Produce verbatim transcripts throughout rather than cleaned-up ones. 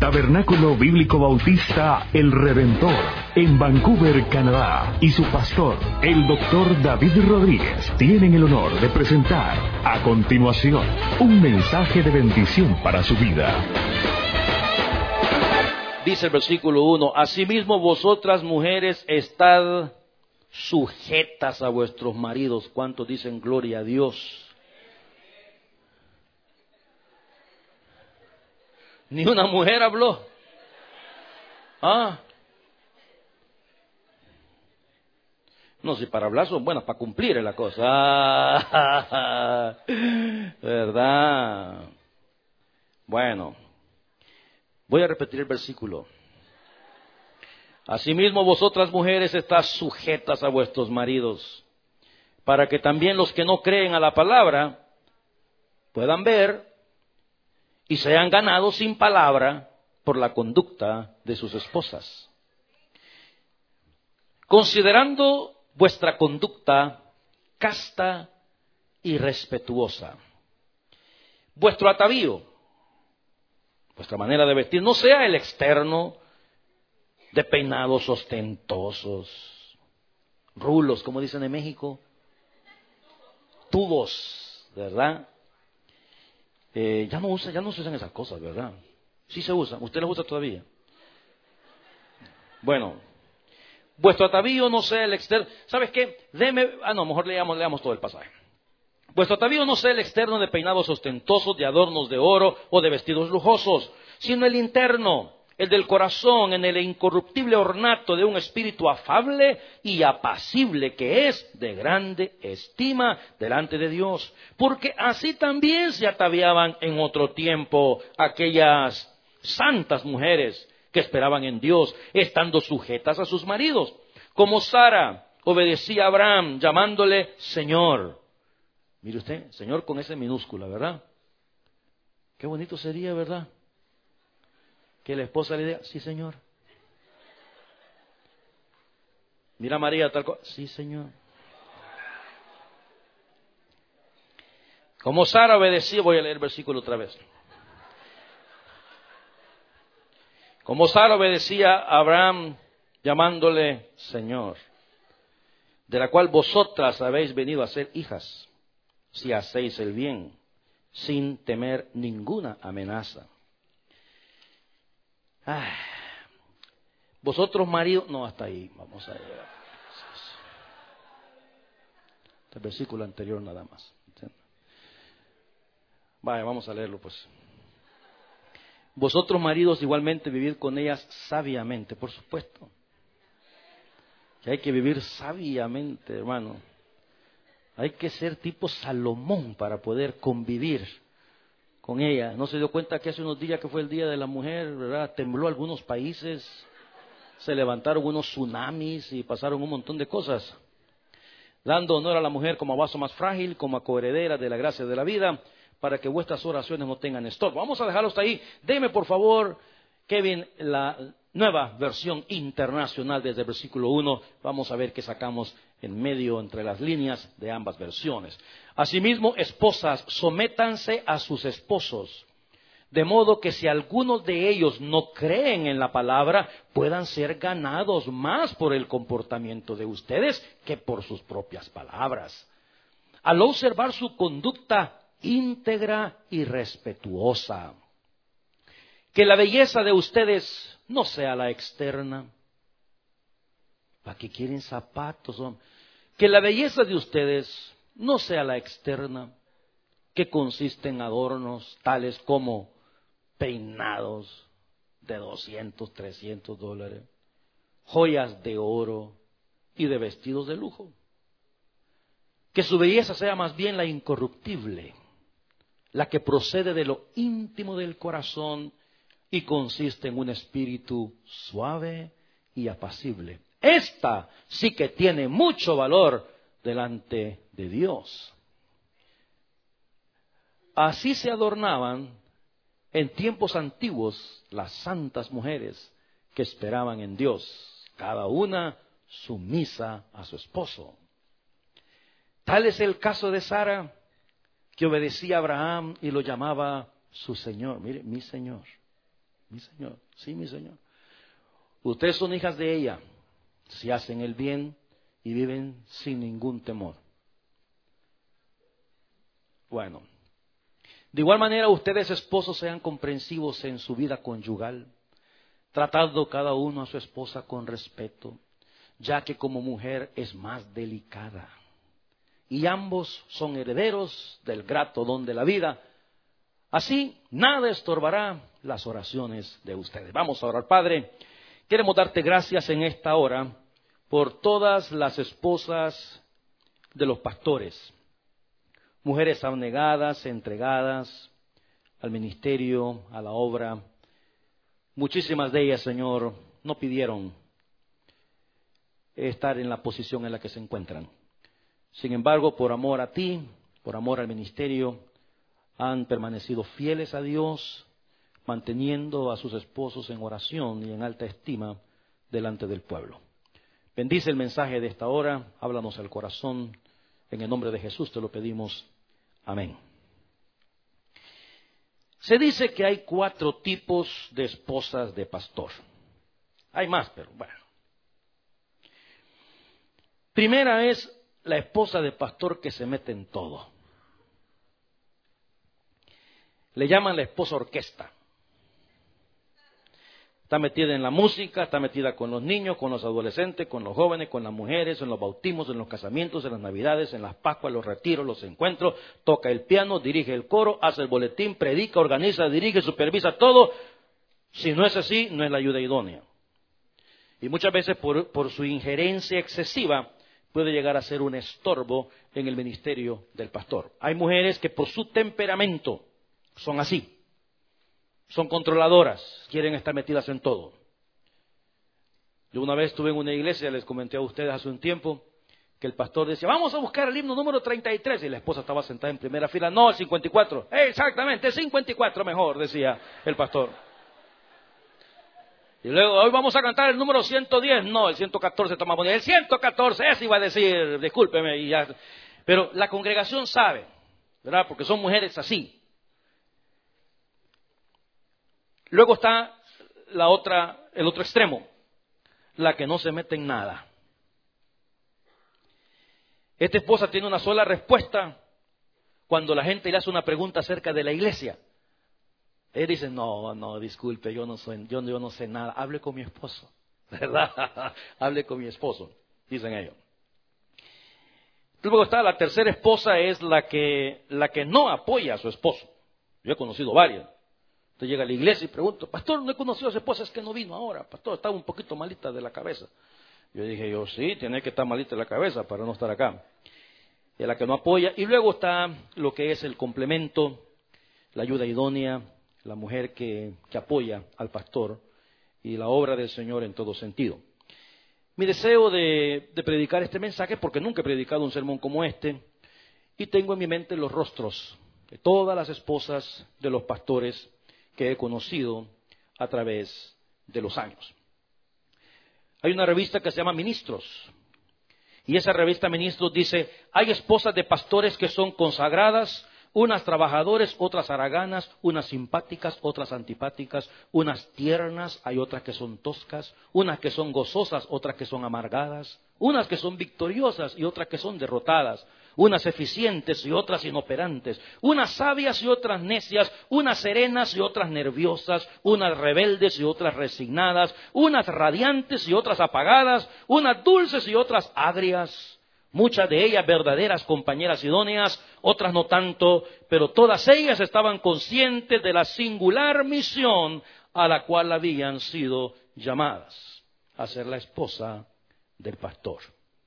Tabernáculo Bíblico Bautista El Redentor, en Vancouver, Canadá, y su pastor, el doctor David Rodríguez, tienen el honor de presentar a continuación un mensaje de bendición para su vida. Dice el versículo uno, asimismo vosotras mujeres estad sujetas a vuestros maridos. ¿Cuántos dicen gloria a Dios? Ni una mujer habló. Ah. No, si para hablar son buenas, para cumplir es la cosa. Ah, ¿verdad? Bueno, voy a repetir el versículo. Asimismo vosotras mujeres estad sujetas a vuestros maridos, para que también los que no creen a la palabra puedan ver y sean ganados sin palabra por la conducta de sus esposas. Considerando vuestra conducta casta y respetuosa, vuestro atavío, vuestra manera de vestir, no sea el externo de peinados ostentosos, rulos, como dicen en México, tubos, ¿verdad? Eh, ya no usa, ya no se usan esas cosas, ¿verdad? Sí se usan. ¿Usted las usa todavía? Bueno, vuestro atavío no sea el externo. ¿Sabes qué? Deme, ah no, mejor leamos, leamos todo el pasaje. Vuestro atavío no sea el externo de peinados ostentosos, de adornos de oro o de vestidos lujosos, sino el interno, el del corazón, en el incorruptible ornato de un espíritu afable y apacible, que es de grande estima delante de Dios. Porque así también se ataviaban en otro tiempo aquellas santas mujeres que esperaban en Dios, estando sujetas a sus maridos. Como Sara obedecía a Abraham, llamándole Señor. Mire usted, Señor con ese minúscula, ¿verdad? Qué bonito sería, ¿verdad? Que la esposa le diga, sí, Señor. Mira María, tal cosa. Sí, Señor. Como Sara obedecía, voy a leer el versículo otra vez. Como Sara obedecía a Abraham, llamándole Señor, de la cual vosotras habéis venido a ser hijas, si hacéis el bien, sin temer ninguna amenaza. Ah, vosotros maridos, no, hasta ahí, vamos a llegar. El versículo anterior nada más. Vaya, vamos a leerlo pues. Vosotros maridos igualmente vivid con ellas sabiamente, por supuesto. Que hay que vivir sabiamente, hermano. Hay que ser tipo Salomón para poder convivir con ella. ¿No se dio cuenta que hace unos días que fue el Día de la Mujer, verdad? Tembló algunos países, se levantaron unos tsunamis y pasaron un montón de cosas. Dando honor a la mujer como a vaso más frágil, como a coheredera de la gracia de la vida, para que vuestras oraciones no tengan estorbo. Vamos a dejarlo hasta ahí. Deme por favor, Kevin, la nueva versión internacional desde el versículo uno. Vamos a ver qué sacamos en medio entre las líneas de ambas versiones. Asimismo, esposas, sométanse a sus esposos, de modo que si algunos de ellos no creen en la palabra, puedan ser ganados más por el comportamiento de ustedes que por sus propias palabras. Al observar su conducta íntegra y respetuosa, que la belleza de ustedes no sea la externa. ¿Para qué quieren zapatos, hombre? Que la belleza de ustedes no sea la externa, que consiste en adornos tales como peinados de doscientos, trescientos dólares, joyas de oro y de vestidos de lujo. Que su belleza sea más bien la incorruptible, la que procede de lo íntimo del corazón y consiste en un espíritu suave y apacible. Esta sí que tiene mucho valor delante de Dios. Así se adornaban en tiempos antiguos las santas mujeres que esperaban en Dios, cada una sumisa a su esposo. Tal es el caso de Sara, que obedecía a Abraham y lo llamaba su Señor. Mire, mi Señor. Mi Señor, sí, mi Señor. Ustedes son hijas de ella, si hacen el bien y viven sin ningún temor. Bueno, de igual manera ustedes esposos sean comprensivos en su vida conyugal, tratando cada uno a su esposa con respeto, ya que como mujer es más delicada. Y ambos son herederos del grato don de la vida. Así, nada estorbará las oraciones de ustedes. Vamos a orar. Padre, queremos darte gracias en esta hora por todas las esposas de los pastores. Mujeres abnegadas, entregadas al ministerio, a la obra. Muchísimas de ellas, Señor, no pidieron estar en la posición en la que se encuentran. Sin embargo, por amor a ti, por amor al ministerio, han permanecido fieles a Dios, manteniendo a sus esposos en oración y en alta estima delante del pueblo. Bendice el mensaje de esta hora, háblanos al corazón. En el nombre de Jesús te lo pedimos. Amén. Se dice que hay cuatro tipos de esposas de pastor. Hay más, pero bueno. Primera es la esposa de pastor que se mete en todo. Le llaman la esposa orquesta. Está metida en la música, está metida con los niños, con los adolescentes, con los jóvenes, con las mujeres, en los bautismos, en los casamientos, en las navidades, en las pascuas, los retiros, los encuentros, toca el piano, dirige el coro, hace el boletín, predica, organiza, dirige, supervisa todo. Si no es así, no es la ayuda idónea. Y muchas veces por, por su injerencia excesiva puede llegar a ser un estorbo en el ministerio del pastor. Hay mujeres que por su temperamento son así. Son controladoras, quieren estar metidas en todo. Yo una vez estuve en una iglesia, les comenté a ustedes hace un tiempo, que el pastor decía, vamos a buscar el himno número treinta y tres, y la esposa estaba sentada en primera fila, no, el cincuenta y cuatro, exactamente, el cincuenta y cuatro mejor, decía el pastor. Y luego, hoy vamos a cantar el número ciento diez, no, el ciento catorce está más bonito, el ciento catorce, ese iba a decir, discúlpeme, y ya. Pero la congregación sabe, ¿verdad? Porque son mujeres así. Luego está la otra, el otro extremo, la que no se mete en nada. Esta esposa tiene una sola respuesta cuando la gente le hace una pregunta acerca de la iglesia. Él dice, no, no, disculpe, yo no soy, yo, yo no sé nada, hable con mi esposo, ¿verdad? Hable con mi esposo, dicen ellos. Luego está la tercera esposa, es la que, la que no apoya a su esposo. Yo he conocido varias. Usted llega a la iglesia y pregunta, pastor, no he conocido a su esposa, es que no vino ahora, pastor, estaba un poquito malita de la cabeza. Yo dije, yo sí, tiene que estar malita de la cabeza para no estar acá. Es la que no apoya. Y luego está lo que es el complemento, la ayuda idónea, la mujer que, que apoya al pastor y la obra del Señor en todo sentido. Mi deseo de, de predicar este mensaje, porque nunca he predicado un sermón como este, y tengo en mi mente los rostros de todas las esposas de los pastores que he conocido a través de los años. Hay una revista que se llama Ministros, y esa revista Ministros dice, hay esposas de pastores que son consagradas, unas trabajadoras, otras haraganas, unas simpáticas, otras antipáticas, unas tiernas, hay otras que son toscas, unas que son gozosas, otras que son amargadas, unas que son victoriosas y otras que son derrotadas, unas eficientes y otras inoperantes, unas sabias y otras necias, unas serenas y otras nerviosas, unas rebeldes y otras resignadas, unas radiantes y otras apagadas, unas dulces y otras agrias, muchas de ellas verdaderas compañeras idóneas, otras no tanto, pero todas ellas estaban conscientes de la singular misión a la cual habían sido llamadas, a ser la esposa del pastor.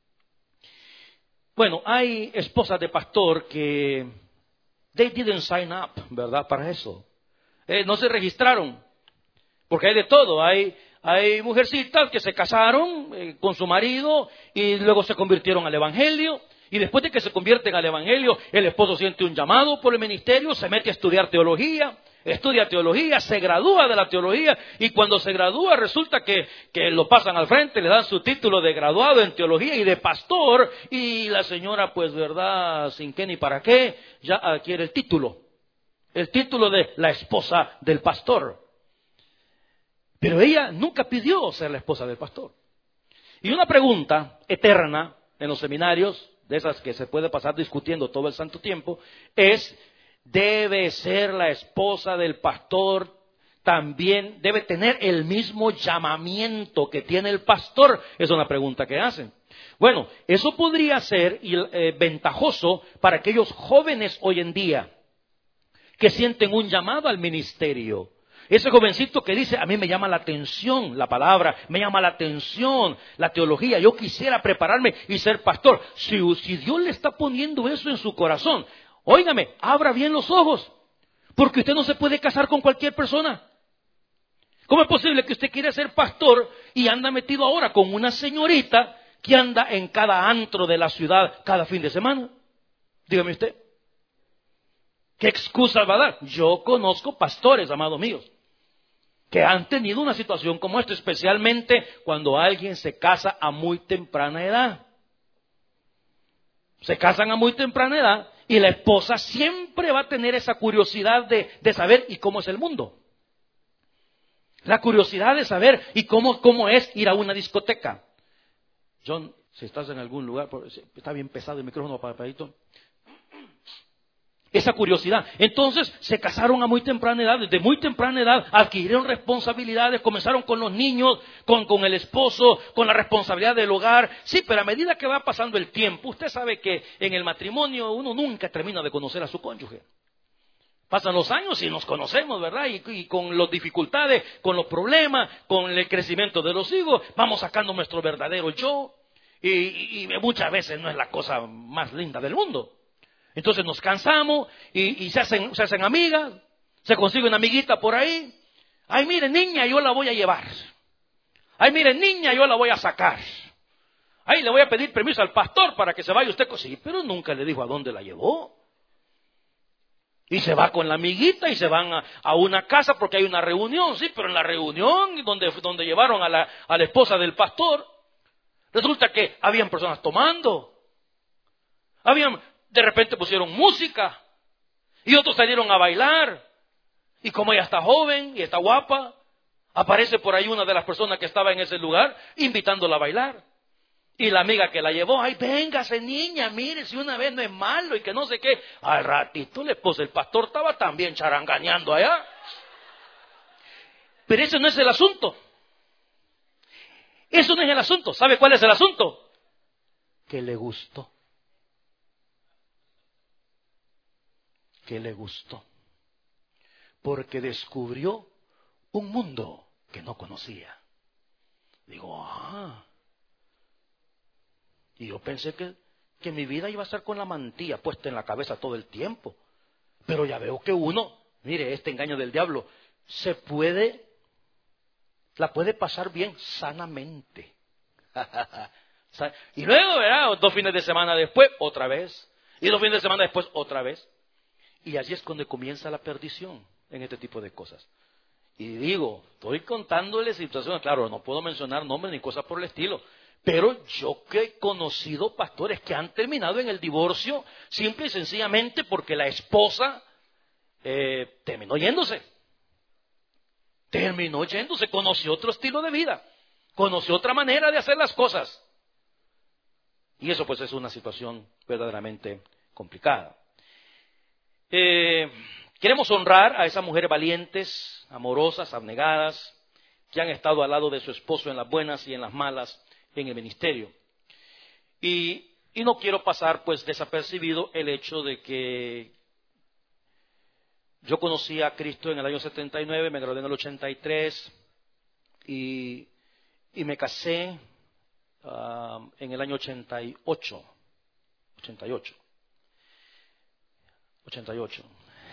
Bueno, hay esposas de pastor que they didn't sign up, ¿verdad? Para eso. Eh, no se registraron, porque hay de todo. Hay, hay mujercitas que se casaron eh, con su marido y luego se convirtieron al evangelio. Y después de que se convierten al evangelio, el esposo siente un llamado por el ministerio, se mete a estudiar teología. Estudia teología, se gradúa de la teología y cuando se gradúa resulta que, que lo pasan al frente, le dan su título de graduado en teología y de pastor y la señora pues verdad, sin qué ni para qué, ya adquiere el título, el título de la esposa del pastor. Pero ella nunca pidió ser la esposa del pastor. Y una pregunta eterna en los seminarios, de esas que se puede pasar discutiendo todo el santo tiempo, es, ¿debe ser la esposa del pastor también, debe tener el mismo llamamiento que tiene el pastor? Es una pregunta que hacen. Bueno, eso podría ser eh, ventajoso para aquellos jóvenes hoy en día que sienten un llamado al ministerio. Ese jovencito que dice, a mí me llama la atención la palabra, me llama la atención la teología, yo quisiera prepararme y ser pastor. Si, si Dios le está poniendo eso en su corazón, óigame, abra bien los ojos, porque usted no se puede casar con cualquier persona. ¿Cómo es posible que usted quiera ser pastor y anda metido ahora con una señorita que anda en cada antro de la ciudad cada fin de semana? Dígame usted. ¿Qué excusas va a dar? Yo conozco pastores, amados míos, que han tenido una situación como esta, especialmente cuando alguien se casa a muy temprana edad. Se casan a muy temprana edad y la esposa siempre va a tener esa curiosidad de, de saber ¿y cómo es el mundo? La curiosidad de saber ¿y cómo, cómo es ir a una discoteca? John, si estás en algún lugar, está bien pesado el micrófono, papadito. Esa curiosidad. Entonces se casaron a muy temprana edad, desde muy temprana edad adquirieron responsabilidades, comenzaron con los niños, con, con el esposo, con la responsabilidad del hogar. Sí, pero a medida que va pasando el tiempo, usted sabe que en el matrimonio uno nunca termina de conocer a su cónyuge. Pasan los años y nos conocemos, ¿verdad? Y, y con las dificultades, con los problemas, con el crecimiento de los hijos, vamos sacando nuestro verdadero yo. Y, y, y muchas veces no es la cosa más linda del mundo. Entonces nos cansamos y, y se, hacen, se hacen amigas, se consigue una amiguita por ahí. Ay, mire, niña, yo la voy a llevar. Ay, mire, niña, yo la voy a sacar. Ay, le voy a pedir permiso al pastor para que se vaya usted. Sí, pero nunca le dijo a dónde la llevó. Y se va con la amiguita y se van a, a una casa porque hay una reunión. Sí, pero en la reunión donde, donde llevaron a la, a la esposa del pastor, resulta que habían personas tomando. Habían... De repente pusieron música y otros salieron a bailar. Y como ella está joven y está guapa, aparece por ahí una de las personas que estaba en ese lugar invitándola a bailar. Y la amiga que la llevó, ay, véngase niña, mire si una vez no es malo y que no sé qué. Al ratito la esposa del pastor estaba también charanganeando allá. Pero ese no es el asunto. Eso no es el asunto. ¿Sabe cuál es el asunto? Que le gustó. Que le gustó, porque descubrió un mundo que no conocía. Digo, ah, y yo pensé que, que mi vida iba a ser con la mantilla puesta en la cabeza todo el tiempo, pero ya veo que uno, mire, este engaño del diablo, se puede, la puede pasar bien sanamente. Y luego, ¿verdad? Dos fines de semana después, otra vez, y dos fines de semana después, otra vez. Y allí es donde comienza la perdición en este tipo de cosas. Y digo, estoy contándole situaciones, claro, no puedo mencionar nombres ni cosas por el estilo, pero yo que he conocido pastores que han terminado en el divorcio simple y sencillamente porque la esposa eh, terminó yéndose. Terminó yéndose, conoció otro estilo de vida, conoció otra manera de hacer las cosas. Y eso pues es una situación verdaderamente complicada. Eh, queremos honrar a esas mujeres valientes, amorosas, abnegadas, que han estado al lado de su esposo en las buenas y en las malas en el ministerio. Y, y no quiero pasar pues desapercibido el hecho de que yo conocí a Cristo en el año setenta y nueve, me gradué en el ochenta y tres y, y me casé uh, en el año ochenta y ocho. ochenta y ocho. ochenta y ocho.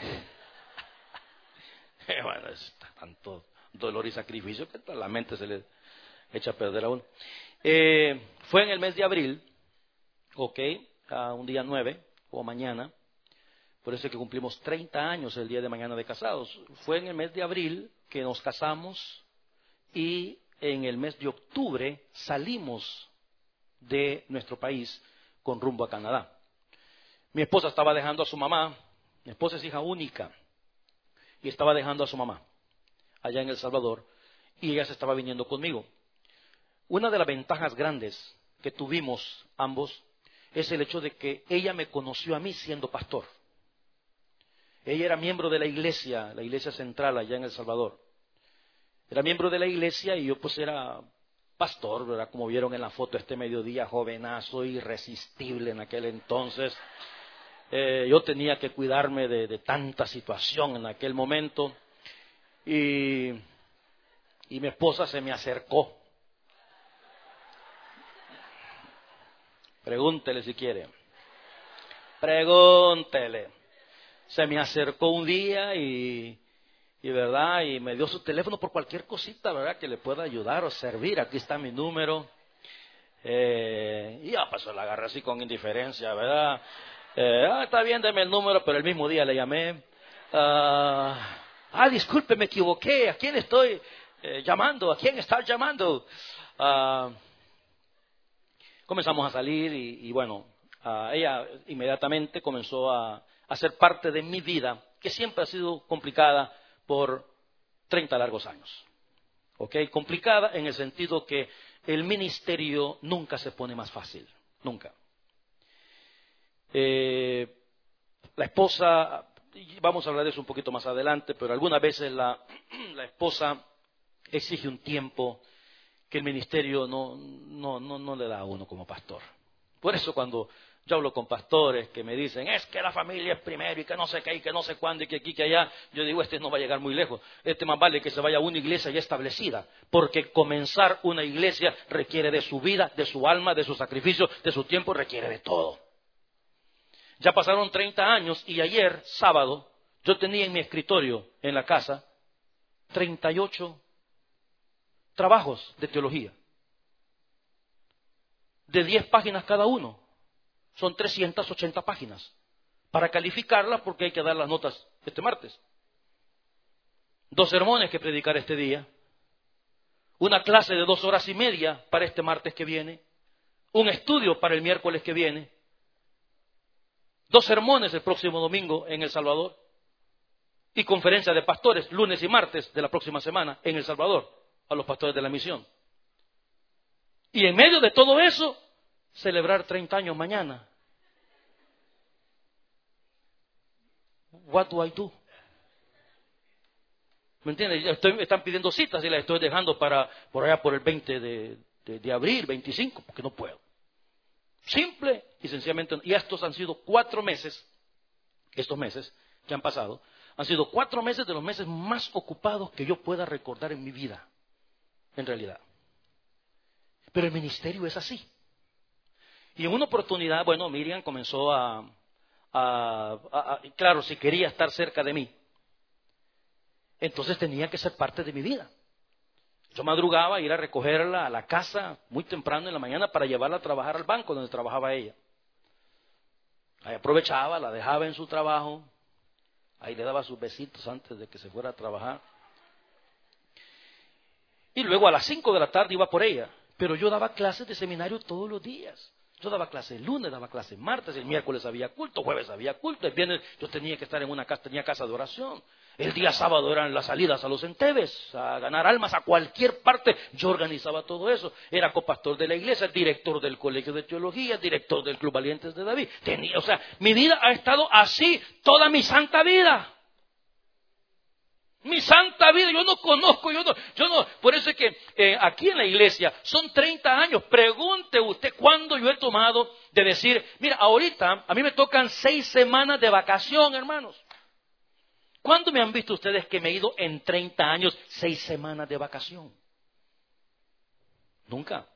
Bueno, es tanto dolor y sacrificio que la mente se le echa a perder a uno. Eh, fue en el mes de abril, ok, a un día nueve o mañana, por eso es que cumplimos treinta años el día de mañana de casados. Fue en el mes de abril que nos casamos y en el mes de octubre salimos de nuestro país con rumbo a Canadá. Mi esposa estaba dejando a su mamá, mi esposa es hija única, y estaba dejando a su mamá allá en El Salvador, y ella se estaba viniendo conmigo. Una de las ventajas grandes que tuvimos ambos es el hecho de que ella me conoció a mí siendo pastor. Ella era miembro de la iglesia, la iglesia central allá en El Salvador. Era miembro de la iglesia y yo pues era pastor, ¿verdad? Como vieron en la foto este mediodía, jovenazo, irresistible en aquel entonces. Eh, yo tenía que cuidarme de, de tanta situación en aquel momento. Y, y mi esposa se me acercó. Pregúntele si quiere. Pregúntele. Se me acercó un día y, y, ¿verdad? Y me dio su teléfono por cualquier cosita, ¿verdad? Que le pueda ayudar o servir. Aquí está mi número. Eh, y ya pasó, la agarré así con indiferencia, ¿verdad? Eh, ah, está bien, deme el número, pero el mismo día le llamé. Ah, ah disculpe, me equivoqué. ¿A quién estoy eh, llamando? ¿A quién está llamando? Ah, comenzamos a salir y, y bueno, ah, ella inmediatamente comenzó a a ser parte de mi vida, que siempre ha sido complicada por treinta largos años. ¿Ok? Complicada en el sentido que el ministerio nunca se pone más fácil, nunca. Eh, la esposa, vamos a hablar de eso un poquito más adelante, pero algunas veces la, la esposa exige un tiempo que el ministerio no, no, no, no le da a uno como pastor. Por eso cuando yo hablo con pastores que me dicen, es que la familia es primero y que no sé qué y que no sé cuándo y que aquí que allá, yo digo, este no va a llegar muy lejos. Este más vale que se vaya a una iglesia ya establecida, porque comenzar una iglesia requiere de su vida, de su alma, de su sacrificio, de su tiempo, requiere de todo. Ya pasaron treinta años y ayer, sábado, yo tenía en mi escritorio en la casa treinta y ocho trabajos de teología, de diez páginas cada uno. Son trescientas ochenta páginas para calificarlas porque hay que dar las notas este martes. Dos sermones que predicar este día. Una clase de dos horas y media para este martes que viene. Un estudio para el miércoles que viene. Dos sermones el próximo domingo en El Salvador. Y conferencia de pastores lunes y martes de la próxima semana en El Salvador a los pastores de la misión. Y en medio de todo eso, celebrar treinta años mañana. What do I do? ¿Me entiendes? Estoy, están pidiendo citas y las estoy dejando para por allá por el veinte de, de, de abril, veinticinco, porque no puedo. Simple y sencillamente. Y estos han sido cuatro meses, estos meses que han pasado, han sido cuatro meses de los meses más ocupados que yo pueda recordar en mi vida, en realidad. Pero el ministerio es así. Y en una oportunidad, bueno, Miriam comenzó a, a, a, a, claro, si quería estar cerca de mí, entonces tenía que ser parte de mi vida. Yo madrugaba, ir a recogerla a la casa muy temprano en la mañana para llevarla a trabajar al banco donde trabajaba ella. Ahí aprovechaba, la dejaba en su trabajo, ahí le daba sus besitos antes de que se fuera a trabajar. Y luego a las cinco de la tarde iba por ella, pero yo daba clases de seminario todos los días. Yo daba clase el lunes, daba clase el martes, el miércoles había culto, jueves había culto, el viernes yo tenía que estar en una casa, tenía casa de oración. El día sábado eran las salidas a los Entebes, a ganar almas a cualquier parte. Yo organizaba todo eso. Era copastor de la iglesia, director del colegio de teología, director del Club Valientes de David. Tenía, o sea, mi vida ha estado así toda mi santa vida. Mi santa vida, yo no conozco, yo no, yo no, por eso es que eh, aquí en la iglesia son treinta años. Pregunte usted cuándo yo he tomado de decir, mira, ahorita a mí me tocan seis semanas de vacación, hermanos. ¿Cuándo me han visto ustedes que me he ido en treinta años seis semanas de vacación? Nunca.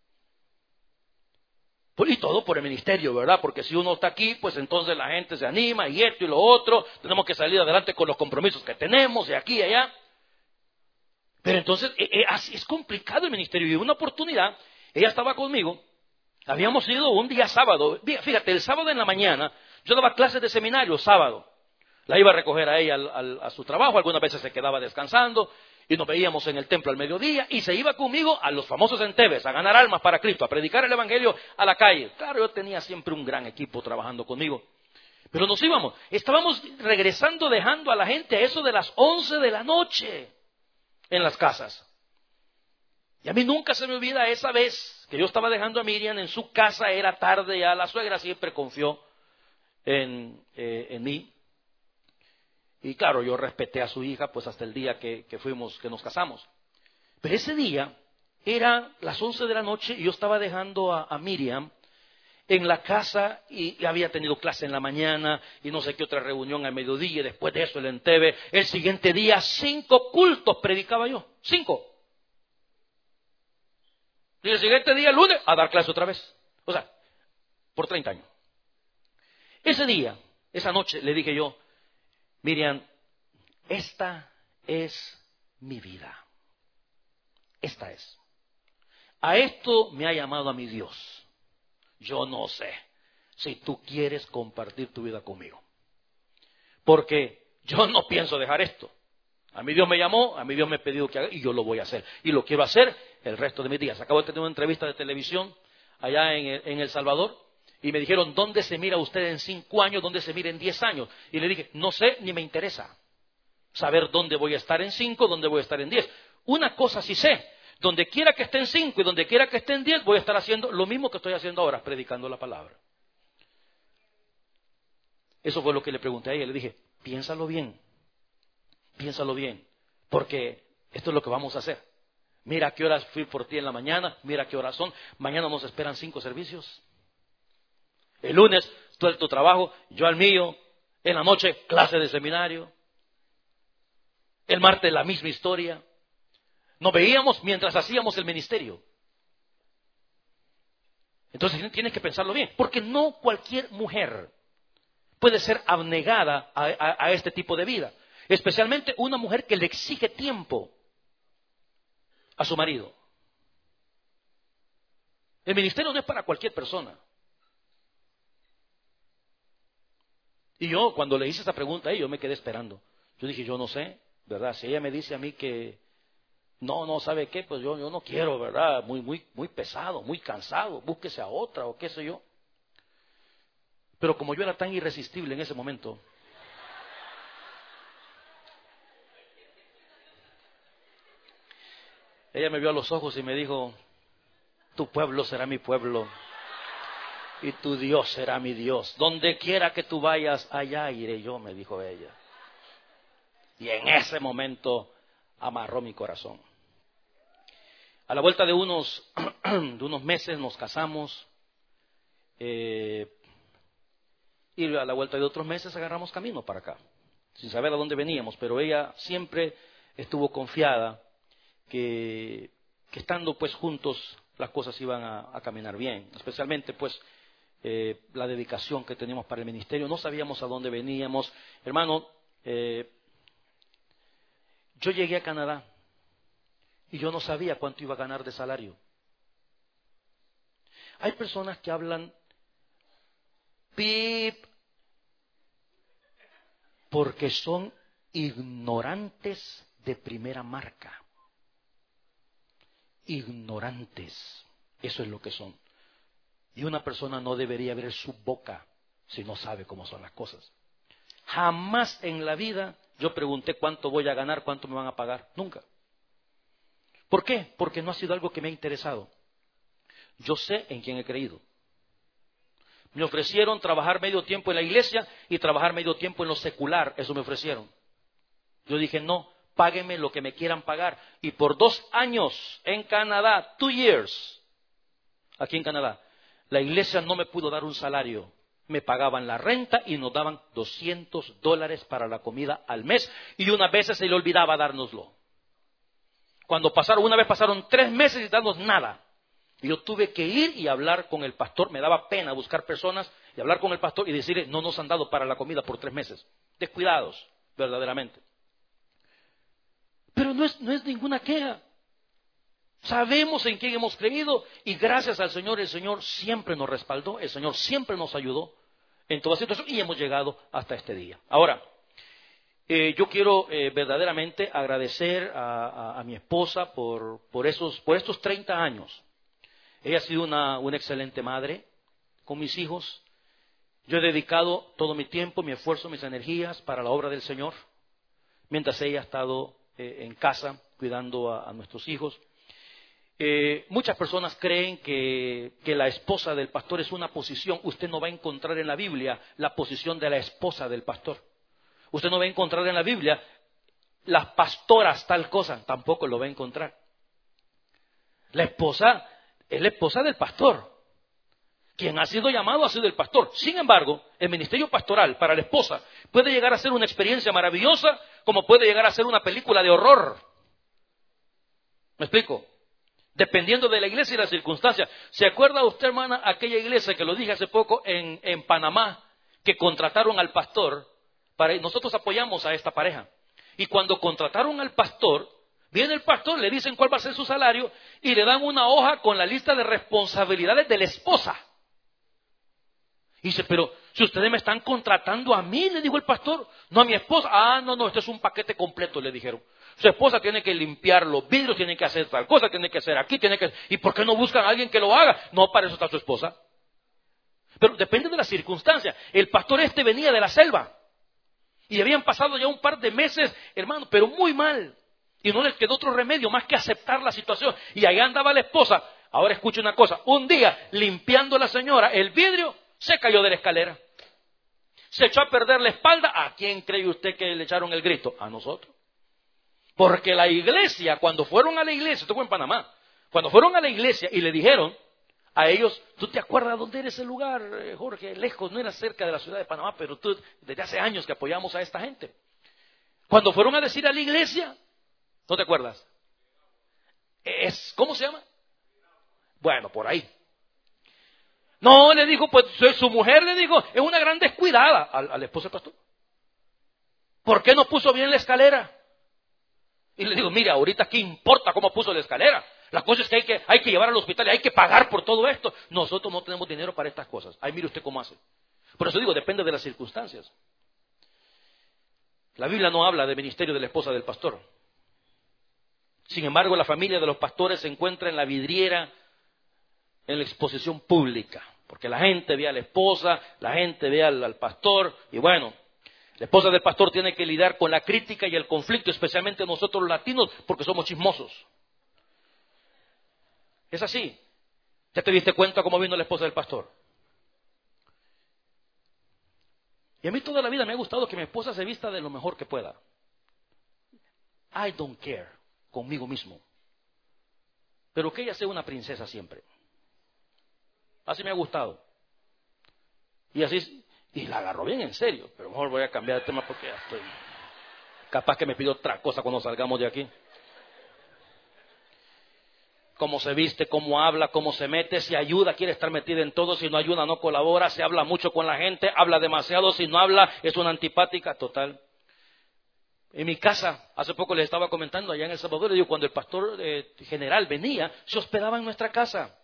Y todo por el ministerio, ¿verdad? Porque si uno está aquí, pues entonces la gente se anima y esto y lo otro. Tenemos que salir adelante con los compromisos que tenemos de aquí y allá. Pero entonces eh, eh, así es complicado el ministerio. Y una oportunidad, ella estaba conmigo. Habíamos ido un día sábado. Fíjate, el sábado en la mañana, yo daba clases de seminario sábado. La iba a recoger a ella al, al, a su trabajo. Algunas veces se quedaba descansando. Y nos veíamos en el templo al mediodía y se iba conmigo a los famosos Entebes, a ganar almas para Cristo, a predicar el evangelio a la calle. Claro, yo tenía siempre un gran equipo trabajando conmigo. Pero nos íbamos, estábamos regresando dejando a la gente a eso de las once de la noche en las casas. Y a mí nunca se me olvida esa vez que yo estaba dejando a Miriam en su casa, era tarde, ya la suegra siempre confió en, eh, en mí. Y claro, yo respeté a su hija pues hasta el día que, que fuimos, que nos casamos. Pero ese día era las once de la noche y yo estaba dejando a, a Miriam en la casa y, y había tenido clase en la mañana y no sé qué otra reunión al mediodía y después de eso el Entebbe. El siguiente día cinco cultos predicaba yo, cinco. Y el siguiente día, el lunes, a dar clase otra vez. O sea, por treinta años. Ese día, esa noche, le dije yo, Miriam, esta es mi vida. Esta es. A esto me ha llamado a mi Dios. Yo no sé si tú quieres compartir tu vida conmigo. Porque yo no pienso dejar esto. A mi Dios me llamó, a mi Dios me ha pedido que haga y yo lo voy a hacer. Y lo quiero hacer el resto de mis días. Acabo de tener una entrevista de televisión allá en El, en El Salvador y me dijeron, ¿dónde se mira usted en cinco años? ¿Dónde se mira en diez años? Y le dije, no sé ni me interesa saber dónde voy a estar en cinco, dónde voy a estar en diez. Una cosa sí sé, donde quiera que esté en cinco y donde quiera que esté en diez, voy a estar haciendo lo mismo que estoy haciendo ahora, predicando la palabra. Eso fue lo que le pregunté a ella. Le dije, piénsalo bien, piénsalo bien, porque esto es lo que vamos a hacer. Mira a qué horas fui por ti en la mañana, mira a qué horas son. Mañana nos esperan cinco servicios. El lunes, tú a tu trabajo, yo al mío. En la noche, clase de seminario. El martes, la misma historia. Nos veíamos mientras hacíamos el ministerio. Entonces tienes que pensarlo bien, porque no cualquier mujer puede ser abnegada a, a, a este tipo de vida. Especialmente una mujer que le exige tiempo a su marido. El ministerio no es para cualquier persona. Y yo, cuando le hice esa pregunta a ella, yo me quedé esperando. Yo dije, yo no sé, ¿verdad? Si ella me dice a mí que no, no, ¿sabe qué? Pues yo, yo no quiero, ¿verdad? Muy, muy, muy pesado, muy cansado, búsquese a otra o qué sé yo. Pero como yo era tan irresistible en ese momento, ella me vio a los ojos y me dijo, tu pueblo será mi pueblo y tu Dios será mi Dios. Donde quiera que tú vayas, allá iré yo, me dijo ella. Y en ese momento amarró mi corazón. A la vuelta de unos, de unos meses nos casamos eh, y a la vuelta de otros meses agarramos camino para acá, sin saber a dónde veníamos, pero ella siempre estuvo confiada que, que estando pues juntos las cosas iban a, a caminar bien, especialmente pues eh, la dedicación que teníamos para el ministerio. No sabíamos a dónde veníamos. Hermano, eh, yo llegué a Canadá y yo no sabía cuánto iba a ganar de salario. Hay personas que hablan pip porque son ignorantes de primera marca. Ignorantes, eso es lo que son. Y una persona no debería abrir su boca si no sabe cómo son las cosas. Jamás en la vida yo pregunté cuánto voy a ganar, cuánto me van a pagar, nunca. ¿Por qué? Porque no ha sido algo que me ha interesado. Yo sé en quién he creído. Me ofrecieron trabajar medio tiempo en la iglesia y trabajar medio tiempo en lo secular, eso me ofrecieron. Yo dije, no, páguenme lo que me quieran pagar. Y por dos años en Canadá, two years, aquí en Canadá, la iglesia no me pudo dar un salario. Me pagaban la renta y nos daban doscientos dólares para la comida al mes y unas veces se le olvidaba dárnoslo. Cuando pasaron, una vez pasaron tres meses y darnos nada. Y yo tuve que ir y hablar con el pastor. Me daba pena buscar personas y hablar con el pastor y decirle, no nos han dado para la comida por tres meses. Descuidados, verdaderamente. Pero no es, no es ninguna queja. Sabemos en quién hemos creído y gracias al Señor, el Señor siempre nos respaldó, el Señor siempre nos ayudó en toda situación y hemos llegado hasta este día. Ahora, eh, yo quiero eh, verdaderamente agradecer a, a, a mi esposa por, por, esos, por estos treinta años. Ella ha sido una, una excelente madre con mis hijos. Yo he dedicado todo mi tiempo, mi esfuerzo, mis energías para la obra del Señor, mientras ella ha estado eh, en casa cuidando a, a nuestros hijos. Eh, muchas personas creen que, que la esposa del pastor es una posición. Usted no va a encontrar en la Biblia la posición de la esposa del pastor. Usted no va a encontrar en la Biblia las pastoras tal cosa, tampoco lo va a encontrar. La esposa es la esposa del pastor. Quien ha sido llamado ha sido el pastor. Sin embargo, el ministerio pastoral para la esposa puede llegar a ser una experiencia maravillosa, como puede llegar a ser una película de horror. ¿Me explico? Dependiendo de la iglesia y las circunstancias. ¿Se acuerda usted, hermana, aquella iglesia que lo dije hace poco en, en Panamá, que contrataron al pastor? Para, nosotros apoyamos a esta pareja. Y cuando contrataron al pastor, viene el pastor, le dicen cuál va a ser su salario y le dan una hoja con la lista de responsabilidades de la esposa. Y dice, pero si ustedes me están contratando a mí, le dijo el pastor, no a mi esposa. Ah, no, no, este es un paquete completo, le dijeron. Su esposa tiene que limpiar los vidrios, tiene que hacer tal cosa, tiene que hacer aquí, tiene que... ¿Y por qué no buscan a alguien que lo haga? No, para eso está su esposa. Pero depende de las circunstancias. El pastor este venía de la selva. Y habían pasado ya un par de meses, hermano, pero muy mal. Y no les quedó otro remedio más que aceptar la situación. Y ahí andaba la esposa. Ahora escuche una cosa. Un día, limpiando la señora el vidrio, se cayó de la escalera. Se echó a perder la espalda. ¿A quién cree usted que le echaron el grito? A nosotros. Porque la iglesia, cuando fueron a la iglesia, esto fue en Panamá, cuando fueron a la iglesia y le dijeron a ellos, ¿tú te acuerdas dónde era ese lugar, Jorge? Lejos, no era cerca de la ciudad de Panamá, pero tú, desde hace años que apoyamos a esta gente. Cuando fueron a decir a la iglesia, ¿no te acuerdas? Es, ¿cómo se llama? Bueno, por ahí. No, le dijo, pues su mujer le dijo, es una gran descuidada al, al esposo del pastor. ¿Por qué no puso bien la escalera? Y le digo, mire, ahorita qué importa cómo puso la escalera. La cosa es que hay que, hay que llevar al hospital y hay que pagar por todo esto. Nosotros no tenemos dinero para estas cosas. Ahí mire usted cómo hace. Por eso digo, depende de las circunstancias. La Biblia no habla del ministerio de la esposa del pastor. Sin embargo, la familia de los pastores se encuentra en la vidriera, en la exposición pública. Porque la gente ve a la esposa, la gente ve al, al pastor, y bueno, la esposa del pastor tiene que lidiar con la crítica y el conflicto, especialmente nosotros los latinos, porque somos chismosos. Es así. ¿Ya te diste cuenta cómo vino la esposa del pastor? Y a mí toda la vida me ha gustado que mi esposa se vista de lo mejor que pueda. I don't care, conmigo mismo. Pero que ella sea una princesa siempre. Así me ha gustado. Y así... Y la agarró bien en serio, pero mejor voy a cambiar de tema porque ya estoy... Capaz que me pido otra cosa cuando salgamos de aquí. Cómo se viste, cómo habla, cómo se mete, si ayuda, quiere estar metida en todo, si no ayuda, no colabora, se habla mucho con la gente, habla demasiado, si no habla, es una antipática total. En mi casa, hace poco les estaba comentando allá en El Salvador, le digo, cuando el pastor eh, general venía, se hospedaba en nuestra casa.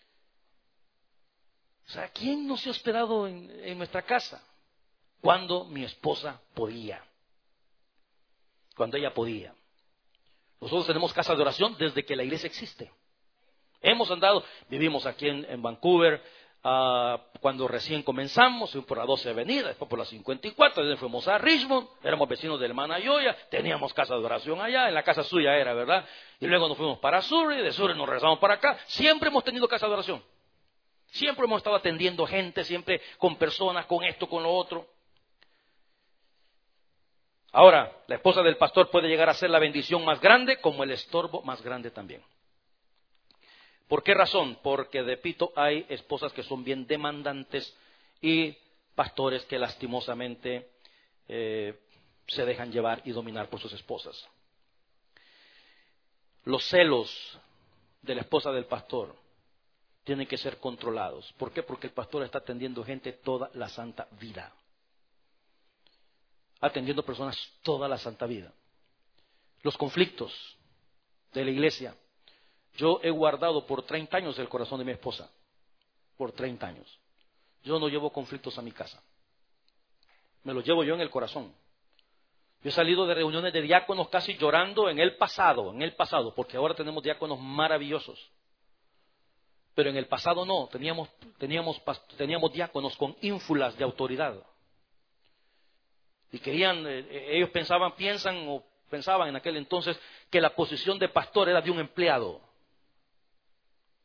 O sea, ¿quién no se ha hospedado en, en nuestra casa? Cuando mi esposa podía. Cuando ella podía. Nosotros tenemos casa de oración desde que la iglesia existe. Hemos andado, vivimos aquí en, en Vancouver, uh, cuando recién comenzamos, fuimos por la doce Avenida, después por la cincuenta y cuatro, después fuimos a Richmond, éramos vecinos de hermana Yoya, teníamos casa de oración allá, en la casa suya era, ¿verdad? Y luego nos fuimos para Surrey, de Surrey nos regresamos para acá, siempre hemos tenido casa de oración. Siempre hemos estado atendiendo gente, siempre con personas, con esto, con lo otro. Ahora, la esposa del pastor puede llegar a ser la bendición más grande como el estorbo más grande también. ¿Por qué razón? Porque, repito, hay esposas que son bien demandantes y pastores que lastimosamente eh, se dejan llevar y dominar por sus esposas. Los celos de la esposa del pastor tienen que ser controlados. ¿Por qué? Porque el pastor está atendiendo gente toda la santa vida. Atendiendo personas toda la santa vida. Los conflictos de la iglesia. Yo he guardado por treinta años el corazón de mi esposa. Por treinta años. Yo no llevo conflictos a mi casa. Me los llevo yo en el corazón. Yo he salido de reuniones de diáconos casi llorando en el pasado, en el pasado, porque ahora tenemos diáconos maravillosos. Pero en el pasado no, teníamos, teníamos, teníamos diáconos con ínfulas de autoridad. Y querían, eh, ellos pensaban, piensan o pensaban en aquel entonces que la posición de pastor era de un empleado.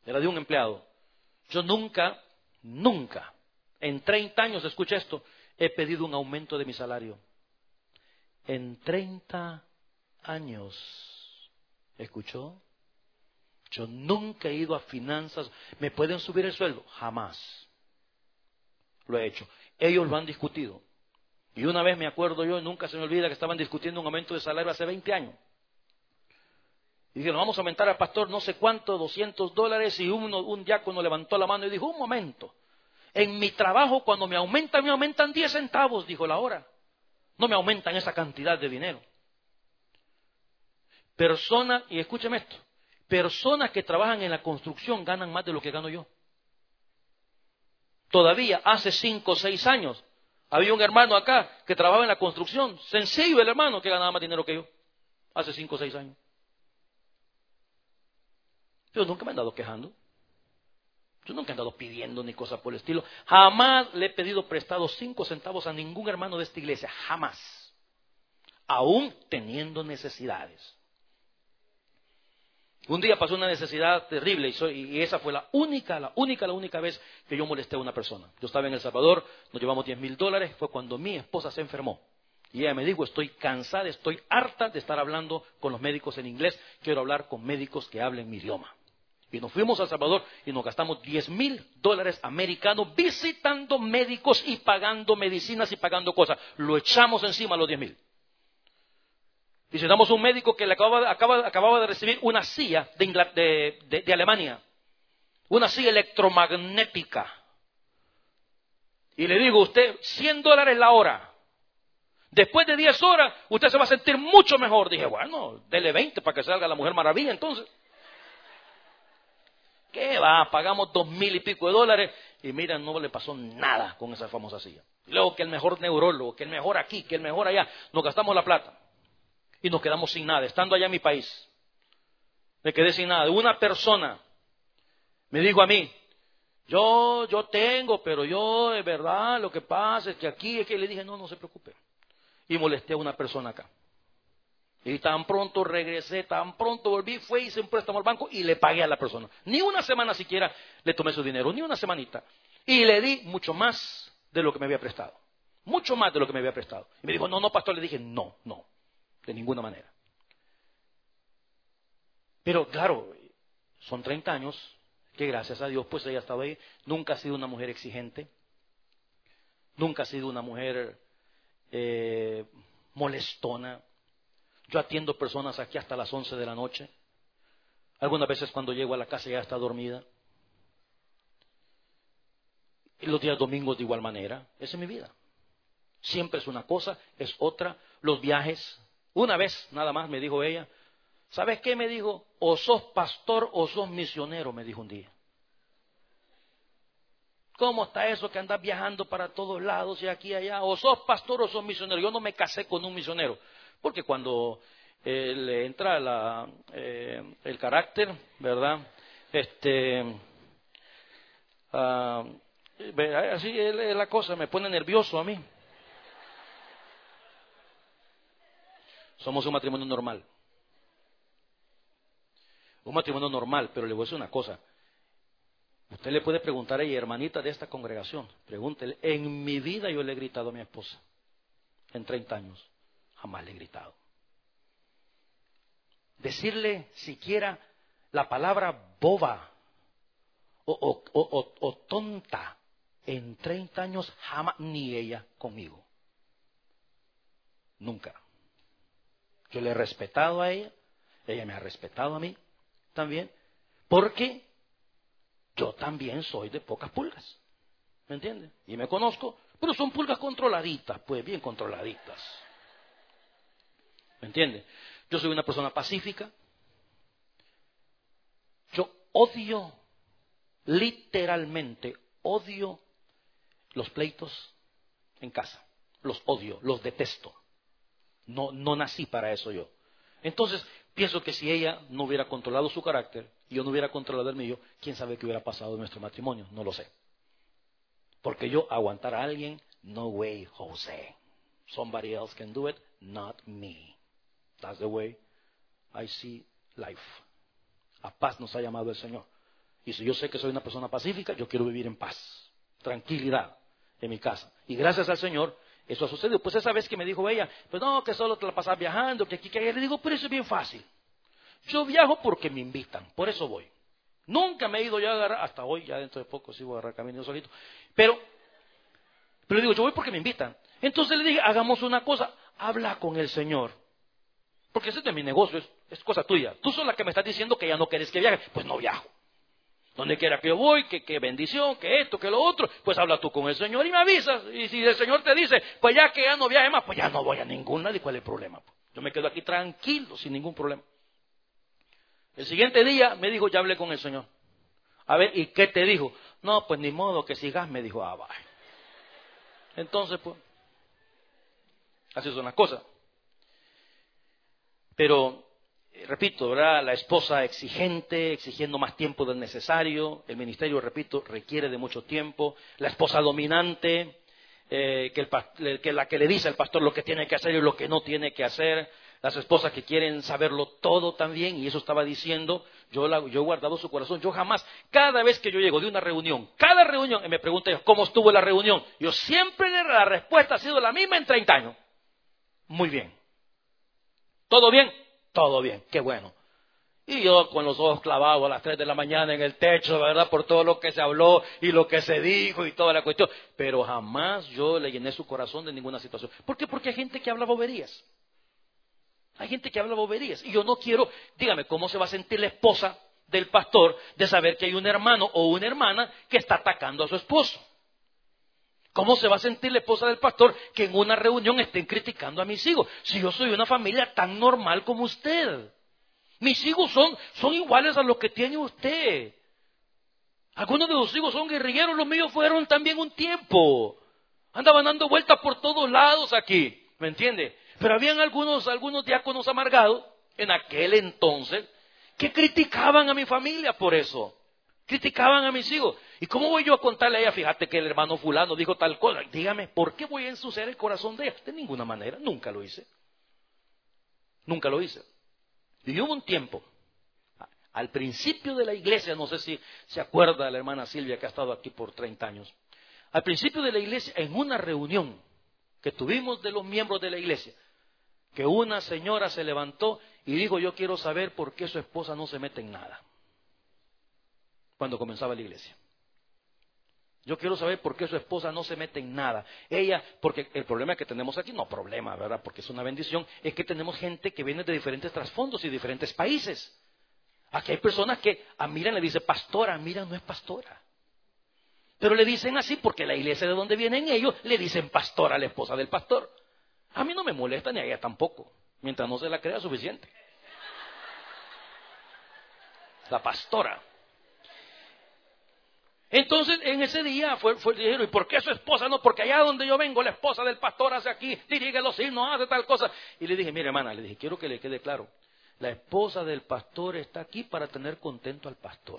Era de un empleado. Yo nunca, nunca, en treinta años, escucha esto, he pedido un aumento de mi salario. En treinta años, ¿escuchó? Yo nunca he ido a finanzas. ¿Me pueden subir el sueldo? Jamás lo he hecho. Ellos lo han discutido. Y una vez me acuerdo yo, nunca se me olvida, que estaban discutiendo un aumento de salario hace veinte años. Y dijeron, vamos a aumentar al pastor no sé cuánto, doscientos dólares, y uno, un diácono levantó la mano y dijo, un momento, en mi trabajo cuando me aumentan, me aumentan diez centavos, dijo la hora. No me aumentan esa cantidad de dinero. Personas, y escúcheme esto, personas que trabajan en la construcción ganan más de lo que gano yo. Todavía hace cinco o seis años, había un hermano acá que trabajaba en la construcción, sencillo el hermano, que ganaba más dinero que yo, hace cinco o seis años. Yo nunca me he andado quejando. Yo nunca he andado pidiendo ni cosas por el estilo. Jamás le he pedido prestado cinco centavos a ningún hermano de esta iglesia. Jamás. Aún teniendo necesidades. Un día pasó una necesidad terrible y, soy, y esa fue la única, la única, la única vez que yo molesté a una persona. Yo estaba en El Salvador, nos llevamos diez mil dólares. Fue cuando mi esposa se enfermó. Y ella me dijo, estoy cansada, estoy harta de estar hablando con los médicos en inglés. Quiero hablar con médicos que hablen mi idioma. Y nos fuimos a El Salvador y nos gastamos diez mil dólares americanos visitando médicos y pagando medicinas y pagando cosas. Lo echamos encima a los diez mil. Visitamos un médico que le acababa, acaba, acababa de recibir una silla de, Ingl- de, de, de Alemania. Una silla electromagnética. Y le digo, usted, cien dólares la hora. Después de diez horas, usted se va a sentir mucho mejor. Dije, bueno, dele veinte para que salga la Mujer Maravilla entonces. ¿Qué va? Pagamos dos mil y pico de dólares y mira, no le pasó nada con esa famosa silla. Y luego que el mejor neurólogo, que el mejor aquí, que el mejor allá. Nos gastamos la plata y nos quedamos sin nada. Estando allá en mi país, me quedé sin nada. Una persona me dijo a mí, yo, yo tengo, pero yo, de verdad, lo que pasa es que aquí, es que le dije, no, no se preocupe. Y molesté a una persona acá. Y tan pronto regresé, tan pronto volví, fue, hice un préstamo al banco y le pagué a la persona. Ni una semana siquiera le tomé su dinero, ni una semanita. Y le di mucho más de lo que me había prestado. Mucho más de lo que me había prestado. Y me dijo, no, no, pastor. Le dije, no, no, de ninguna manera. Pero claro, son treinta años que gracias a Dios pues ella estaba ahí. Nunca ha sido una mujer exigente. Nunca ha sido una mujer eh, molestona. Yo atiendo personas aquí hasta las once de la noche. Algunas veces cuando llego a la casa ya está dormida. Y los días domingos de igual manera. Esa es mi vida. Siempre es una cosa, es otra. Los viajes. Una vez nada más me dijo ella, ¿sabes qué? Me dijo, o sos pastor o sos misionero, me dijo un día. ¿Cómo está eso que andas viajando para todos lados y aquí y allá? O sos pastor o sos misionero. Yo no me casé con un misionero. Porque cuando eh, le entra la, eh, el carácter, ¿verdad? Este, uh, así es la cosa, me pone nervioso a mí. Somos un matrimonio normal. Un matrimonio normal, pero le voy a decir una cosa. Usted le puede preguntar a ella, hermanita de esta congregación, pregúntele, en mi vida yo le he gritado a mi esposa, en treinta años, jamás le he gritado. Decirle siquiera la palabra boba o, o, o, o tonta en treinta años, jamás, ni ella conmigo. Nunca. Yo le he respetado a ella, ella me ha respetado a mí también, porque yo también soy de pocas pulgas, ¿me entiende? Y me conozco, pero son pulgas controladitas, pues bien controladitas, ¿me entiende? Yo soy una persona pacífica. Yo odio, literalmente odio los pleitos en casa. Los odio, los detesto. No, no nací para eso yo. Entonces, pienso que si ella no hubiera controlado su carácter y yo no hubiera controlado el mío, quién sabe qué hubiera pasado en nuestro matrimonio, no lo sé. Porque yo aguantar a alguien, no way, José. Somebody else can do it, not me. That's the way I see life. A paz nos ha llamado el Señor. Y si yo sé que soy una persona pacífica, yo quiero vivir en paz, tranquilidad en mi casa. Y gracias al Señor, eso ha sucedido. Pues esa vez que me dijo ella, pues no, que solo te la pasas viajando, que aquí, que allá. Le digo, pero eso es bien fácil. Yo viajo porque me invitan, por eso voy. Nunca me he ido yo a agarrar, hasta hoy, ya dentro de poco sí voy a agarrar camino solito. Pero, pero digo, yo voy porque me invitan. Entonces le dije, hagamos una cosa, habla con el Señor. Porque ese no es mi negocio, es, es cosa tuya. Tú sos la que me estás diciendo que ya no quieres que viaje, pues no viajo. Donde quiera que yo voy, que, que bendición, que esto, que lo otro, pues habla tú con el Señor y me avisas. Y si el Señor te dice, pues ya que ya no viaje más, pues ya no voy a ninguna, ¿y cuál es el problema? Yo me quedo aquí tranquilo, sin ningún problema. El siguiente día me dijo, ya hablé con el Señor. A ver, ¿y qué te dijo? No, pues ni modo que sigas, me dijo, ah, vaya. Entonces, pues, así son las cosas. Pero, eh, repito, ¿verdad? La esposa exigente, exigiendo más tiempo del necesario. El ministerio, repito, requiere de mucho tiempo. La esposa dominante, eh, que, el, que la que le dice al pastor lo que tiene que hacer y lo que no tiene que hacer. Las esposas que quieren saberlo todo también, y eso estaba diciendo, yo, la, yo he guardado su corazón. Yo jamás, cada vez que yo llego de una reunión, cada reunión, y me preguntan cómo estuvo la reunión, yo siempre la respuesta ha sido la misma en treinta años. Muy bien. ¿Todo bien? Todo bien, qué bueno. Y yo con los ojos clavados a las tres de la mañana en el techo, ¿verdad? Por todo lo que se habló y lo que se dijo y toda la cuestión. Pero jamás yo le llené su corazón de ninguna situación. ¿Por qué? Porque hay gente que habla boberías. Hay gente que habla boberías. Y yo no quiero, dígame, ¿cómo se va a sentir la esposa del pastor de saber que hay un hermano o una hermana que está atacando a su esposo? ¿Cómo se va a sentir la esposa del pastor que en una reunión estén criticando a mis hijos? Si yo soy una familia tan normal como usted. Mis hijos son, son iguales a los que tiene usted. Algunos de sus hijos son guerrilleros, los míos fueron también un tiempo. Andaban dando vueltas por todos lados aquí, ¿me entiende? Pero habían algunos, algunos diáconos amargados en aquel entonces que criticaban a mi familia por eso. Criticaban a mis hijos. ¿Y cómo voy yo a contarle a ella? Fíjate que el hermano fulano dijo tal cosa. Dígame, ¿por qué voy a ensuciar el corazón de ella? De ninguna manera, nunca lo hice. Nunca lo hice. Y hubo un tiempo, al principio de la iglesia, no sé si se acuerda de la hermana Silvia que ha estado aquí por treinta años. Al principio de la iglesia, en una reunión que tuvimos de los miembros de la iglesia, que una señora se levantó y dijo, yo quiero saber por qué su esposa no se mete en nada. Cuando comenzaba la iglesia. Yo quiero saber por qué su esposa no se mete en nada. Ella, porque el problema que tenemos aquí, no problema, ¿verdad? Porque es una bendición, es que tenemos gente que viene de diferentes trasfondos y diferentes países. Aquí hay personas que a Miriam le dice, pastora, Miriam no es pastora. Pero le dicen así porque la iglesia de donde vienen ellos le dicen pastora a la esposa del pastor. A mí no me molesta ni a ella tampoco, mientras no se la crea suficiente. La pastora. Entonces, en ese día fue, fue dijeron, ¿y por qué su esposa no? Porque allá donde yo vengo, la esposa del pastor hace aquí, dirige los himnos, hace tal cosa. Y le dije, mire hermana, le dije, quiero que le quede claro, la esposa del pastor está aquí para tener contento al pastor.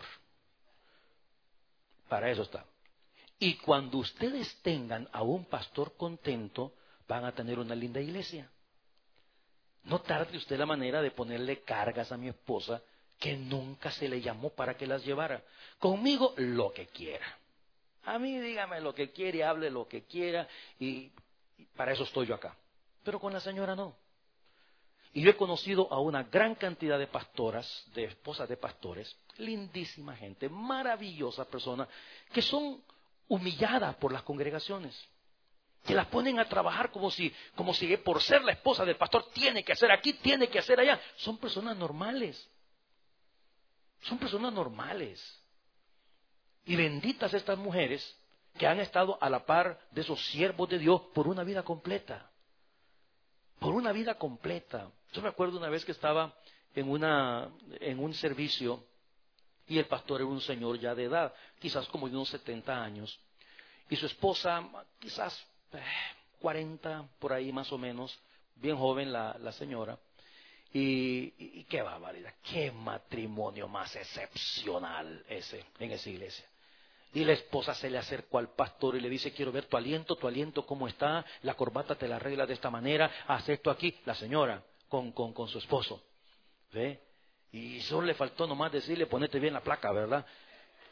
Para eso está. Y cuando ustedes tengan a un pastor contento, van a tener una linda iglesia. No tarde usted la manera de ponerle cargas a mi esposa, que nunca se le llamó para que las llevara. Conmigo lo que quiera. A mí dígame lo que quiere, hable lo que quiera y, y para eso estoy yo acá. Pero con la señora no. Y yo he conocido a una gran cantidad de pastoras, de esposas de pastores, lindísima gente, maravillosa persona, que son humilladas por las congregaciones. Que las ponen a trabajar como si, como si por ser la esposa del pastor tiene que hacer aquí, tiene que hacer allá. Son personas normales. Son personas normales. Y benditas estas mujeres que han estado a la par de esos siervos de Dios por una vida completa. Por una vida completa. Yo me acuerdo una vez que estaba en, una, en un servicio y el pastor era un señor ya de edad, quizás como de unos setenta años. Y su esposa, quizás eh, cuarenta, por ahí más o menos, bien joven la, la señora. Y, y, y qué barbaridad, qué matrimonio más excepcional ese, en esa iglesia. Y la esposa se le acercó al pastor y le dice, quiero ver tu aliento, tu aliento cómo está, la corbata te la arregla de esta manera, haz esto aquí. La señora con, con, con su esposo, ¿ve? Y solo le faltó nomás decirle, ponete bien la placa, ¿verdad?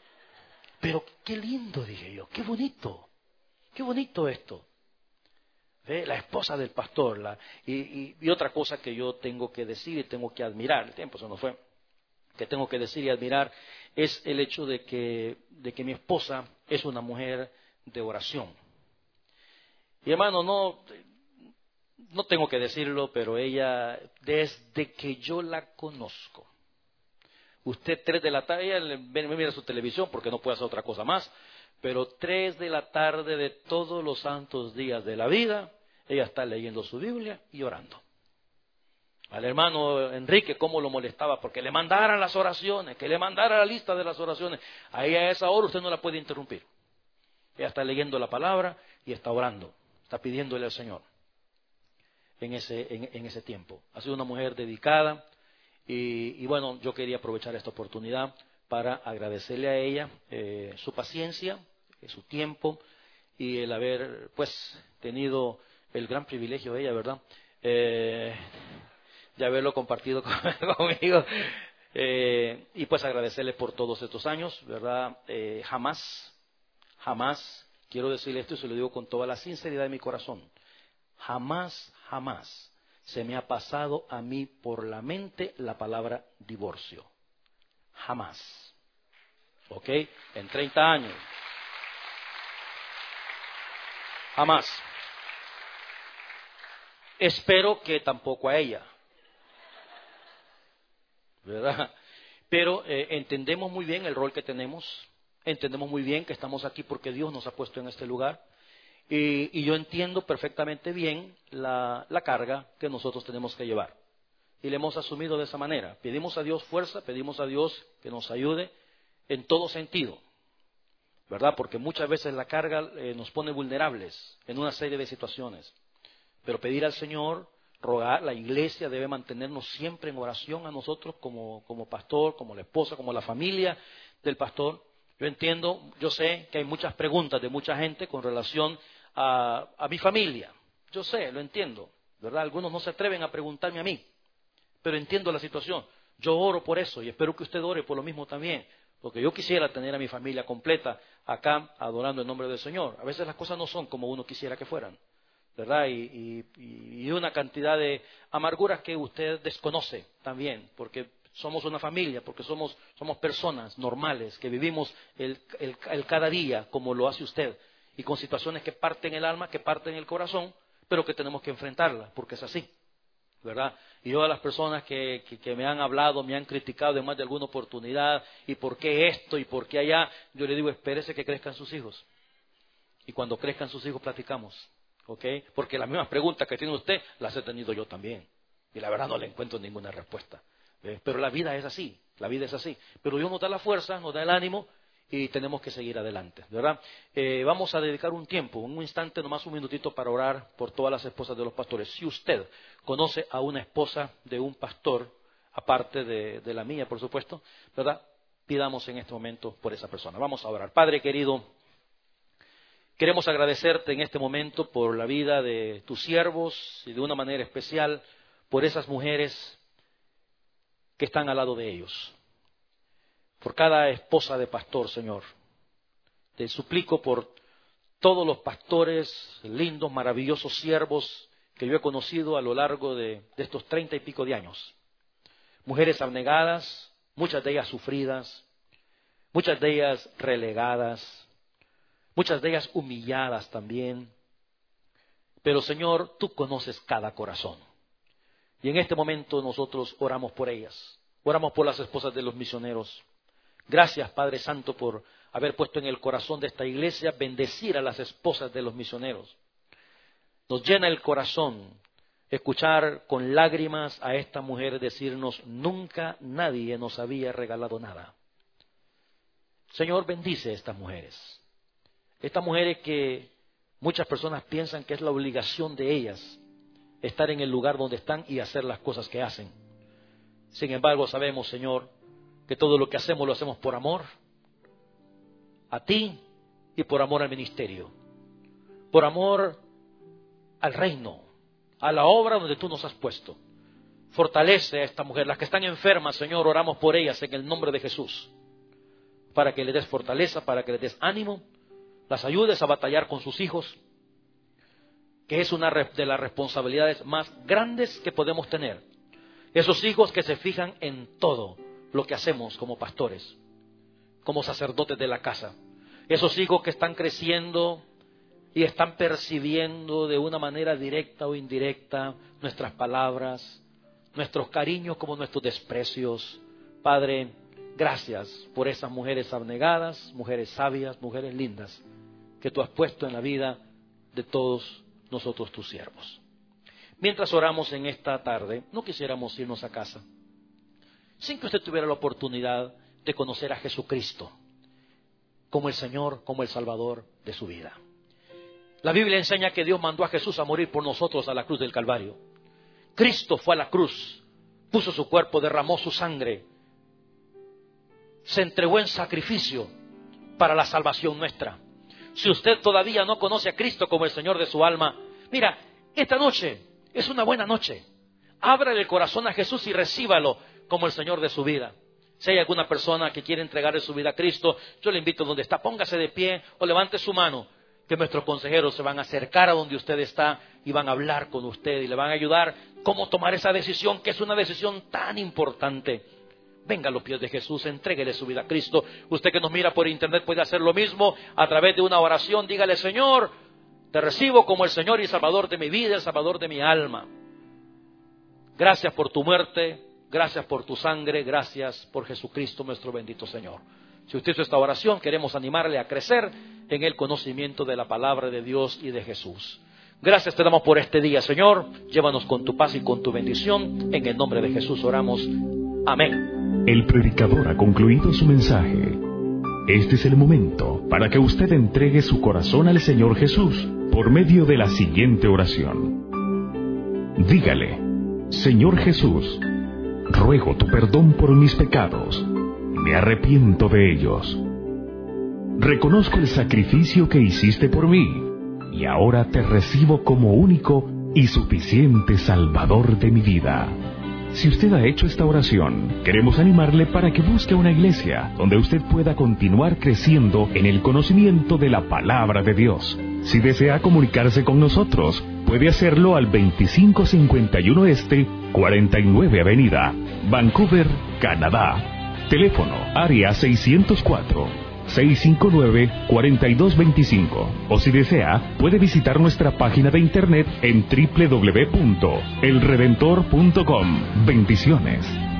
Pero qué lindo, dije yo, qué bonito, qué bonito esto. ¿Ve? La esposa del pastor. La, y, y, y otra cosa que yo tengo que decir y tengo que admirar, el tiempo se nos fue, que tengo que decir y admirar, es el hecho de que, de que mi esposa es una mujer de oración. Y hermano, no, no tengo que decirlo, pero ella, desde que yo la conozco, usted tres de la tarde, ella me mira su televisión porque no puede hacer otra cosa más, pero tres de la tarde de todos los santos días de la vida, ella está leyendo su Biblia y orando. Al hermano Enrique, cómo lo molestaba, porque le mandaran las oraciones, que le mandara la lista de las oraciones. Ahí a esa hora usted no la puede interrumpir. Ella está leyendo la palabra y está orando, está pidiéndole al Señor en ese, en, en ese tiempo. Ha sido una mujer dedicada y, y bueno, yo quería aprovechar esta oportunidad para agradecerle a ella eh, su paciencia, eh, su tiempo y el haber pues tenido el gran privilegio de ella, ¿verdad? Eh, de haberlo compartido con, conmigo eh, y pues agradecerle por todos estos años, ¿verdad? Eh, jamás, jamás, quiero decirle esto y se lo digo con toda la sinceridad de mi corazón, jamás, jamás se me ha pasado a mí por la mente la palabra divorcio. Jamás. ¿Ok? En treinta años. Jamás. Espero que tampoco a ella. ¿Verdad? Pero eh, entendemos muy bien el rol que tenemos. Entendemos muy bien que estamos aquí porque Dios nos ha puesto en este lugar. Y, y yo entiendo perfectamente bien la, la carga que nosotros tenemos que llevar. Y le hemos asumido de esa manera. Pedimos a Dios fuerza, pedimos a Dios que nos ayude en todo sentido, ¿verdad? Porque muchas veces la carga eh, nos pone vulnerables en una serie de situaciones. Pero pedir al Señor, rogar, la iglesia debe mantenernos siempre en oración a nosotros como, como pastor, como la esposa, como la familia del pastor. Yo entiendo, yo sé que hay muchas preguntas de mucha gente con relación a, a mi familia. Yo sé, lo entiendo, ¿verdad? Algunos no se atreven a preguntarme a mí. Pero entiendo la situación. Yo oro por eso y espero que usted ore por lo mismo también. Porque yo quisiera tener a mi familia completa acá adorando el nombre del Señor. A veces las cosas no son como uno quisiera que fueran, ¿verdad? Y, y, y una cantidad de amarguras que usted desconoce también. Porque somos una familia, porque somos, somos personas normales que vivimos el, el, el cada día como lo hace usted. Y con situaciones que parten el alma, que parten el corazón, pero que tenemos que enfrentarlas, porque es así. ¿Verdad? Y yo a las personas que, que, que me han hablado, me han criticado en más de alguna oportunidad, y por qué esto y por qué allá, yo le digo, espérese que crezcan sus hijos. Y cuando crezcan sus hijos platicamos, ¿ok? Porque las mismas preguntas que tiene usted, las he tenido yo también. Y la verdad no le encuentro ninguna respuesta. ¿Ves? Pero la vida es así, la vida es así. Pero Dios nos da la fuerza, nos da el ánimo, y tenemos que seguir adelante, ¿verdad? Eh, vamos a dedicar un tiempo, un instante, nomás un minutito para orar por todas las esposas de los pastores. Si usted conoce a una esposa de un pastor, aparte de, de la mía, por supuesto, ¿verdad? Pidamos en este momento por esa persona. Vamos a orar. Padre querido, queremos agradecerte en este momento por la vida de tus siervos y de una manera especial por esas mujeres que están al lado de ellos. Por cada esposa de pastor, Señor. Te suplico por todos los pastores lindos, maravillosos siervos que yo he conocido a lo largo de, de estos treinta y pico de años. Mujeres abnegadas, muchas de ellas sufridas, muchas de ellas relegadas, muchas de ellas humilladas también. Pero, Señor, tú conoces cada corazón. Y en este momento nosotros oramos por ellas. Oramos por las esposas de los misioneros. Gracias, Padre Santo, por haber puesto en el corazón de esta iglesia bendecir a las esposas de los misioneros. Nos llena el corazón escuchar con lágrimas a esta mujer decirnos, nunca nadie nos había regalado nada. Señor, bendice a estas mujeres. Estas mujeres que muchas personas piensan que es la obligación de ellas estar en el lugar donde están y hacer las cosas que hacen. Sin embargo, sabemos, Señor, que todo lo que hacemos lo hacemos por amor a ti y por amor al ministerio, por amor al reino, a la obra donde tú nos has puesto. Fortalece a esta mujer, las que están enfermas, Señor, oramos por ellas en el nombre de Jesús. para que le des fortaleza, para que le des ánimo, las ayudes a batallar con sus hijos, que es una de las responsabilidades más grandes que podemos tener. Esos hijos que se fijan en todo lo que hacemos como pastores, como sacerdotes de la casa. Esos hijos que están creciendo y están percibiendo de una manera directa o indirecta nuestras palabras, nuestros cariños como nuestros desprecios. Padre, gracias por esas mujeres abnegadas, mujeres sabias, mujeres lindas, que tú has puesto en la vida de todos nosotros tus siervos. Mientras oramos en esta tarde, no quisiéramos irnos a casa sin que usted tuviera la oportunidad de conocer a Jesucristo como el Señor, como el Salvador de su vida. La Biblia enseña que Dios mandó a Jesús a morir por nosotros a la cruz del Calvario. Cristo fue a la cruz, puso su cuerpo, derramó su sangre, se entregó en sacrificio para la salvación nuestra. Si usted todavía no conoce a Cristo como el Señor de su alma, mira, esta noche es una buena noche. Ábrale el corazón a Jesús y recíbalo como el Señor de su vida. Si hay alguna persona que quiere entregarle su vida a Cristo, yo le invito donde está, póngase de pie o levante su mano, que nuestros consejeros se van a acercar a donde usted está y van a hablar con usted y le van a ayudar cómo tomar esa decisión, que es una decisión tan importante. Venga a los pies de Jesús, entréguele su vida a Cristo. Usted que nos mira por internet puede hacer lo mismo a través de una oración. Dígale: Señor, te recibo como el Señor y Salvador de mi vida, el Salvador de mi alma. Gracias por tu muerte, gracias por tu sangre, gracias por Jesucristo nuestro bendito Señor. Si usted hizo esta oración, queremos animarle a crecer en el conocimiento de la palabra de Dios y de Jesús. Gracias te damos por este día, Señor. Llévanos con tu paz y con tu bendición. En el nombre de Jesús oramos. Amén. El predicador ha concluido su mensaje. Este es el momento para que usted entregue su corazón al Señor Jesús por medio de la siguiente oración. Dígale: Señor Jesús, ruego tu perdón por mis pecados. Me arrepiento de ellos. Reconozco el sacrificio que hiciste por mí y ahora te recibo como único y suficiente Salvador de mi vida. Si usted ha hecho esta oración, queremos animarle para que busque una iglesia donde usted pueda continuar creciendo en el conocimiento de la palabra de Dios. Si desea comunicarse con nosotros, puede hacerlo al veinticinco cincuenta y uno Este, cuarenta y nueve Avenida, Vancouver, Canadá. Teléfono área seiscientos cuatro, seiscientos cincuenta y nueve, cuarenta y dos veinticinco. O si desea, puede visitar nuestra página de internet en doble u doble u doble u punto el redentor punto com. Bendiciones.